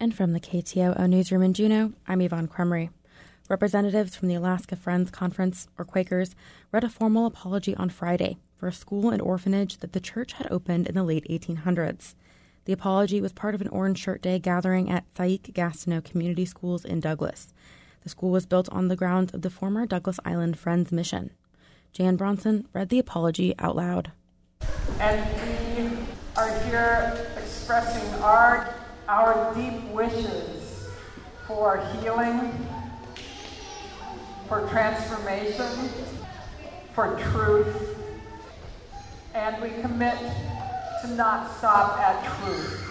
And from the KTOO newsroom in Juneau, I'm Yvonne Crumry. Representatives from the Alaska Friends Conference, or Quakers, read a formal apology on Friday for a school and orphanage that the church had opened in the late 1800s. The apology was part of an Orange Shirt Day gathering at Saik-Gastineau Community Schools in Douglas. The school was built on the grounds of the former Douglas Island Friends Mission. Jan Bronson read the apology out loud. And we are here expressing our deep wishes for healing, for transformation, for truth, and we commit to not stop at truth,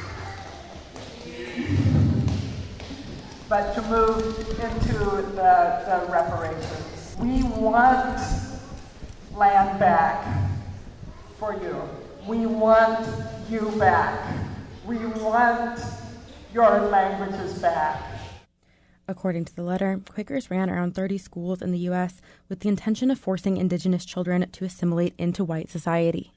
but to move into the reparations. We want land back for you. We want you back. We want your languages back. According to the letter, Quakers ran around 30 schools in the U.S. with the intention of forcing Indigenous children to assimilate into white society.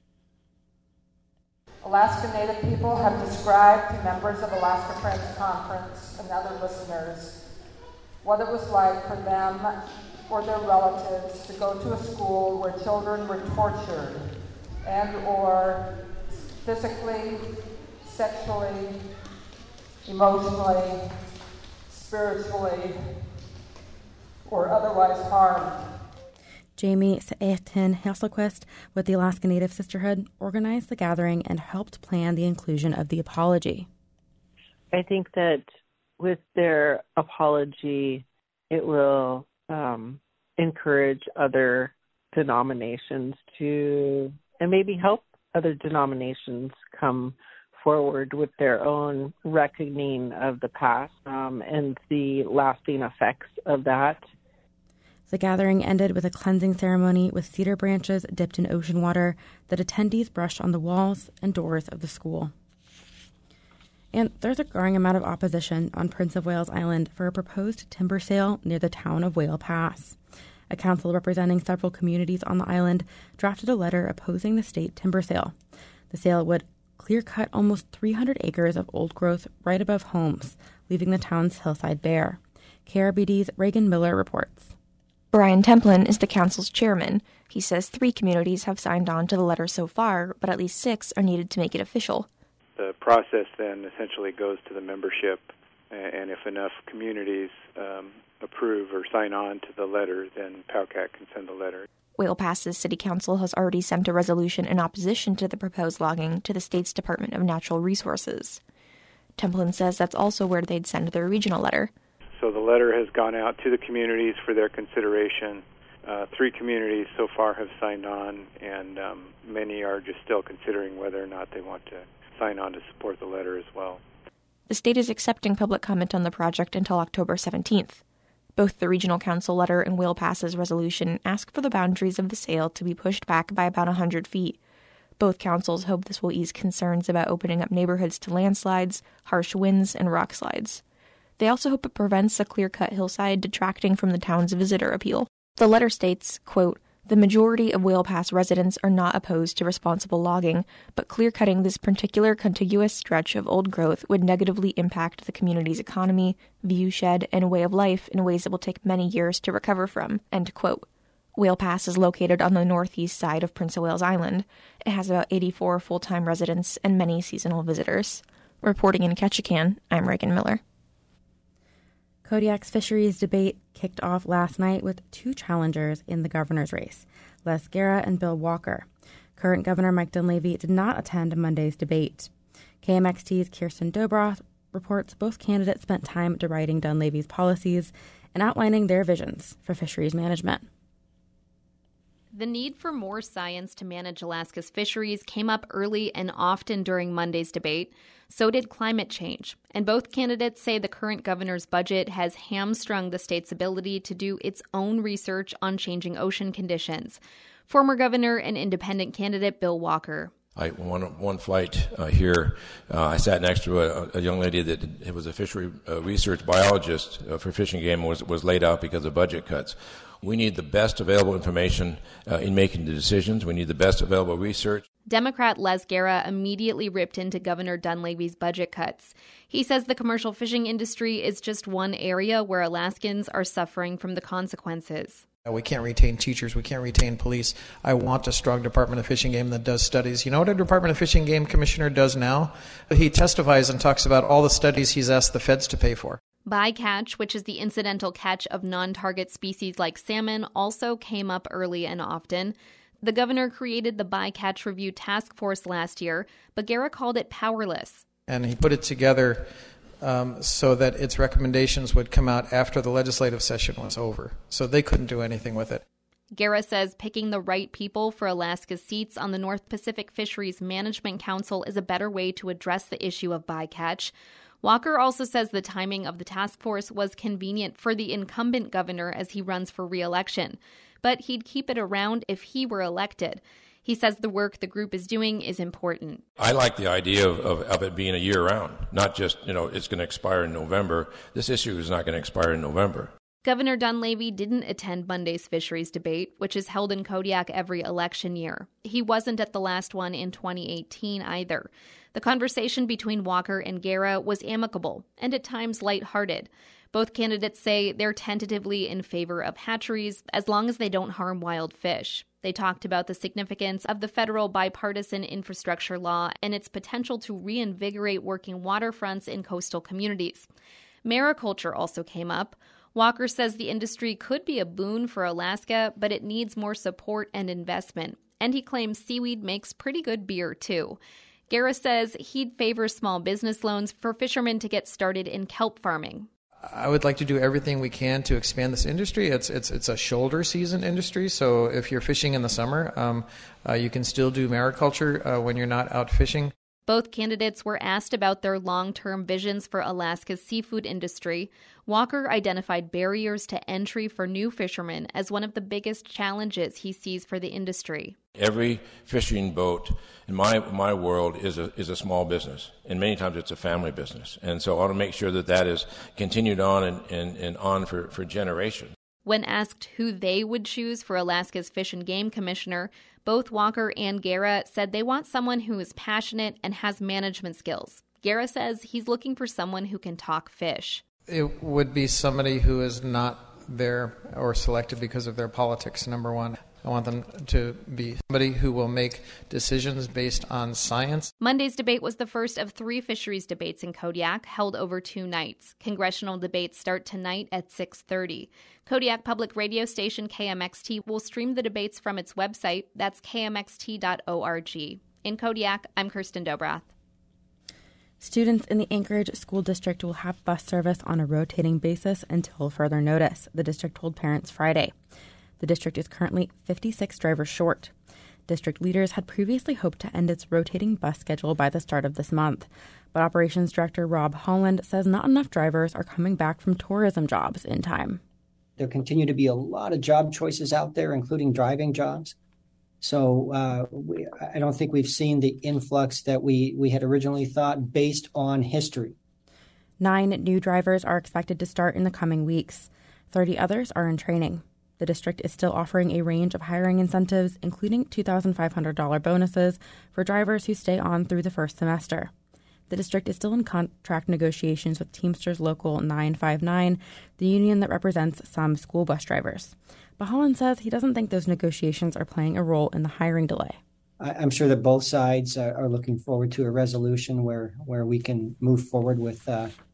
Alaska Native people have described to members of Alaska Friends Conference and other listeners what it was like for them or their relatives to go to a school where children were tortured and or physically, sexually, emotionally, spiritually, or otherwise harmed. Jamie Saetin Hasselquist with the Alaska Native Sisterhood organized the gathering and helped plan the inclusion of the apology. I think that with their apology, it will encourage other denominations to, and maybe help other denominations come forward with their own reckoning of the past and the lasting effects of that. The gathering ended with a cleansing ceremony with cedar branches dipped in ocean water that attendees brushed on the walls and doors of the school. And there's a growing amount of opposition on Prince of Wales Island for a proposed timber sale near the town of Whale Pass. A council representing several communities on the island drafted a letter opposing the state timber sale. The sale would clear-cut almost 300 acres of old growth right above homes, leaving the town's hillside bare. KRBD's Reagan Miller reports. Brian Templin is the council's chairman. He says 3 communities have signed on to the letter so far, but at least 6 are needed to make it official. The process then essentially goes to the membership, and if enough communities approve or sign on to the letter, then POWCAT can send the letter. Whale Pass's city council has already sent a resolution in opposition to the proposed logging to the state's Department of Natural Resources. Templin says that's also where they'd send their regional letter. So the letter has gone out to the communities for their consideration. 3 communities so far have signed on, and many are just still considering whether or not they want to sign on to support the letter as well. The state is accepting public comment on the project until October 17th. Both the Regional Council letter and Whale Pass's resolution ask for the boundaries of the sale to be pushed back by about 100 feet. Both councils hope this will ease concerns about opening up neighborhoods to landslides, harsh winds, and rock slides. They also hope it prevents a clear-cut hillside detracting from the town's visitor appeal. The letter states, quote, "The majority of Whale Pass residents are not opposed to responsible logging, but clear-cutting this particular contiguous stretch of old growth would negatively impact the community's economy, viewshed, and way of life in ways that will take many years to recover from," end quote. Whale Pass is located on the northeast side of Prince of Wales Island. It has about 84 full-time residents and many seasonal visitors. Reporting in Ketchikan, I'm Reagan Miller. Kodiak's fisheries debate kicked off last night with 2 challengers in the governor's race, Les Guerra and Bill Walker. Current Governor Mike Dunleavy did not attend Monday's debate. KMXT's Kirsten Dobroth reports both candidates spent time deriding Dunleavy's policies and outlining their visions for fisheries management. The need for more science to manage Alaska's fisheries came up early and often during Monday's debate. So did climate change. And both candidates say the current governor's budget has hamstrung the state's ability to do its own research on changing ocean conditions. Former governor and independent candidate Bill Walker. One flight here, I sat next to a young lady that was a fishery research biologist for Fish and Game, was laid out because of budget cuts. We need the best available information in making the decisions. We need the best available research. Democrat Les Guerra immediately ripped into Governor Dunleavy's budget cuts. He says the commercial fishing industry is just one area where Alaskans are suffering from the consequences. We can't retain teachers. We can't retain police. I want a strong Department of Fish and Game that does studies. You know what a Department of Fish and Game commissioner does now? He testifies and talks about all the studies he's asked the feds to pay for. Bycatch, which is the incidental catch of non-target species like salmon, also came up early and often. The governor created the Bycatch Review Task Force last year, but Guerra called it powerless. And he put it together so that its recommendations would come out after the legislative session was over. So they couldn't do anything with it. Guerra says picking the right people for Alaska's seats on the North Pacific Fisheries Management Council is a better way to address the issue of bycatch. Walker also says the timing of the task force was convenient for the incumbent governor as he runs for re-election, but he'd keep it around if he were elected. He says the work the group is doing is important. I like the idea of it being a year-round, not just, it's going to expire in November. This issue is not going to expire in November. Governor Dunleavy didn't attend Monday's fisheries debate, which is held in Kodiak every election year. He wasn't at the last one in 2018 either. The conversation between Walker and Guerra was amicable and at times lighthearted. Both candidates say they're tentatively in favor of hatcheries as long as they don't harm wild fish. They talked about the significance of the federal bipartisan infrastructure law and its potential to reinvigorate working waterfronts in coastal communities. Mariculture also came up. Walker says the industry could be a boon for Alaska, but it needs more support and investment. And he claims seaweed makes pretty good beer, too. Guerra says he'd favor small business loans for fishermen to get started in kelp farming. I would like to do everything we can to expand this industry. It's a shoulder season industry, so if you're fishing in the summer, you can still do mariculture when you're not out fishing. Both candidates were asked about their long-term visions for Alaska's seafood industry. Walker identified barriers to entry for new fishermen as one of the biggest challenges he sees for the industry. Every fishing boat in my world is a small business, and many times it's a family business. And so I want to make sure that is continued on and on for generations. When asked who they would choose for Alaska's Fish and Game Commissioner, both Walker and Guerra said they want someone who is passionate and has management skills. Guerra says he's looking for someone who can talk fish. It would be somebody who is not there or selected because of their politics, number one. I want them to be somebody who will make decisions based on science. Monday's debate was the first of 3 fisheries debates in Kodiak, held over 2 nights. Congressional debates start tonight at 6:30. Kodiak Public Radio station KMXT will stream the debates from its website. That's kmxt.org. In Kodiak, I'm Kirsten Dobrath. Students in the Anchorage School District will have bus service on a rotating basis until further notice, the district told parents Friday. The district is currently 56 drivers short. District leaders had previously hoped to end its rotating bus schedule by the start of this month, but Operations Director Rob Holland says not enough drivers are coming back from tourism jobs in time. There continue to be a lot of job choices out there, including driving jobs. So I don't think we've seen the influx that we had originally thought based on history. 9 new drivers are expected to start in the coming weeks. 30 others are in training. The district is still offering a range of hiring incentives, including $2,500 bonuses for drivers who stay on through the first semester. The district is still in contract negotiations with Teamsters Local 959, the union that represents some school bus drivers. But Holland says he doesn't think those negotiations are playing a role in the hiring delay. I'm sure that both sides are looking forward to a resolution where we can move forward with,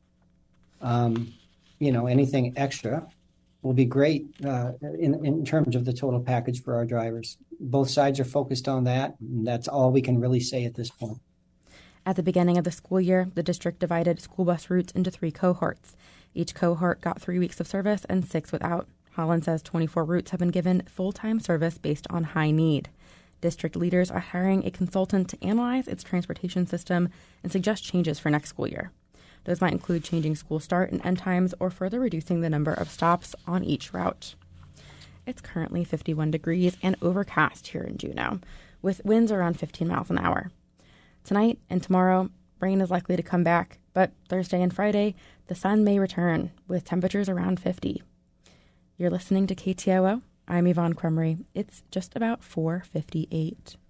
anything extra will be great in terms of the total package for our drivers. Both sides are focused on that, and that's all we can really say at this point. At the beginning of the school year, the district divided school bus routes into 3 cohorts. Each cohort got 3 weeks of service and 6 without. Holland says 24 routes have been given full-time service based on high need. District leaders are hiring a consultant to analyze its transportation system and suggest changes for next school year. Those might include changing school start and end times or further reducing the number of stops on each route. It's currently 51 degrees and overcast here in Juneau, with winds around 15 miles an hour. Tonight and tomorrow, rain is likely to come back, but Thursday and Friday, the sun may return with temperatures around 50. You're listening to KTOO. I'm Yvonne Crumry. It's just about 4:58.